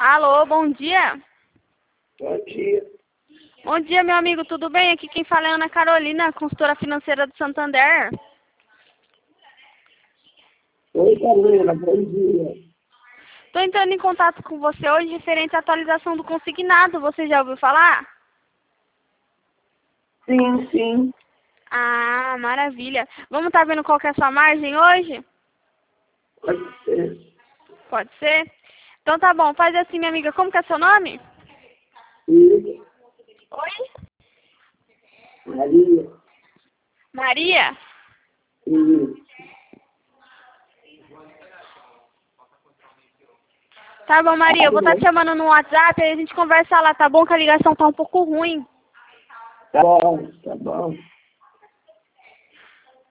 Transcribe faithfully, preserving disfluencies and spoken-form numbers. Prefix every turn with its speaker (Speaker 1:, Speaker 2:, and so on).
Speaker 1: Alô, bom dia.
Speaker 2: Bom dia.
Speaker 1: Bom dia, meu amigo, tudo bem? Aqui quem fala é Ana Carolina, consultora financeira do Santander.
Speaker 2: Oi, Carolina, bom dia.
Speaker 1: Estou entrando em contato com você hoje referente à atualização do consignado. Você já ouviu falar?
Speaker 2: Sim, sim,
Speaker 1: Ah, maravilha. Vamos estar vendo qual que é a sua margem hoje?
Speaker 2: pode ser.
Speaker 1: Pode ser? Então tá bom, faz assim, minha amiga. Como que é seu nome?
Speaker 2: Sim,
Speaker 1: Oi?
Speaker 2: Maria.
Speaker 1: Maria?
Speaker 2: Sim,
Speaker 1: Tá bom, Maria. Eu vou estar te chamando no WhatsApp e a gente conversa lá, tá bom? Que a ligação tá um pouco ruim.
Speaker 2: tá bom, tá bom.